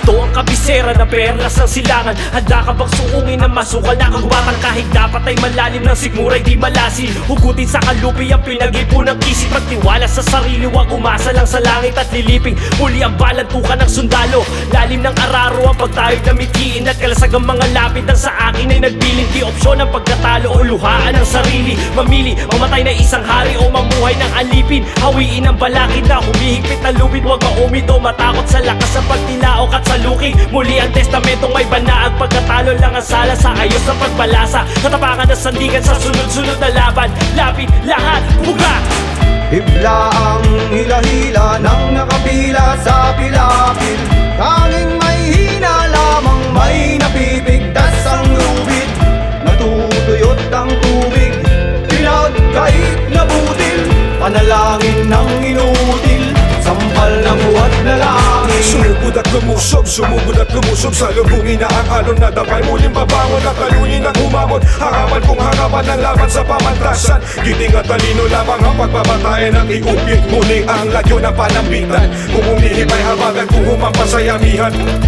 Ito ang kabisera na perlas ng silangan. Handa ka bang suungin na masukal na kagubatan? Kahit dapat ay malalim ng sigmuray di malasin. Hugutin sa kalupi ang pinag-ipon ng isip. Magtiwala sa sarili, wag umasa lang sa langit at liliping. Muli ang balantukan ng sundalo. Lalim ng araro ang pagtayog na mitiin. At kalasag ang mga lapid ang sa akin ay nagbiling. Di opsyon ang pagkatalo o luhaan ng sarili. Mamili, mamatay na isang hari o mamuhay ng alipin. Hawiin ang balakid na humihigpit na lupit. Huwag maumid o matakot sa lakas ng pagtilaok at saluki. Muli ang testamentong may banaag. Pagkatalo lang ang sala sa ayos na pagbalasa. Katapangan na sandigan sa sunod-sunod na laban. Lapit lahat, buga! Hibla ang hila-hila ng nakapila sa pilapil. Tanging may hina lamang, may napipigtas ang lubid. Natutuyot ang tubig, pinagkait na butil. Panalangin ng inutil, sampal ng huwad na langit. Sumugod at lumusob sa lubungin na ang alon na dabay. Muling babangon at talunin ang humamot. Harapan kung harapan ng laban sa pamantasan. Giting at talino lamang ang pagbabatayan at iupit. Muling ang lagyo ng panambitan. Kung umihip ay habagan, kung humampas ay amihan.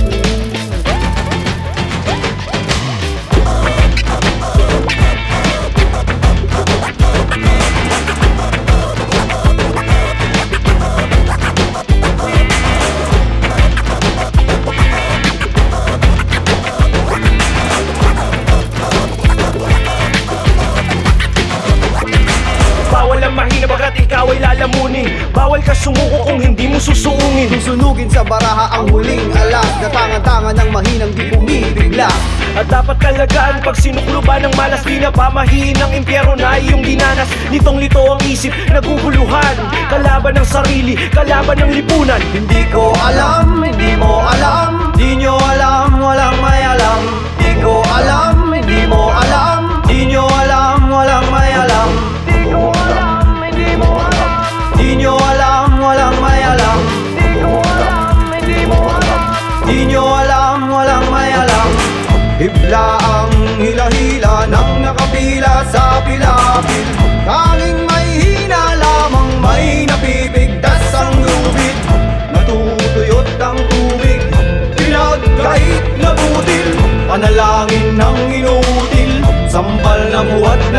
Ikaw ay lalamunin. Bawal ka sumuko kung hindi mo susuungin. Susunugin sa baraha ang huling alas. Natangan-tangan ng mahinang di bumibigla. At dapat kalagaan pag sinukluban ng malas. Di na pamahiin ng impyerno na iyong dinanas. Litong-lito ang isip, naguguluhan. Kalaban ng sarili, kalaban ng lipunan. Hindi ko alam, hindi mo alam. Di nyo alam, walang may alam. Di ko alam, hindi mo alam. Di nyo alam, walang may alam. Di ko alam. Di nyo alam, walang may alam. Di ko alam, hindi mo alam. Di nyo alam, walang may alam. Hibla ang hila-hila ng nakapila sa pilapil. Tanging may hina lamang, may napipigtas ang lubid. Natutuyot ang tubig, pinagkait na butil. Panalangin ng inutil, sampal ng huwad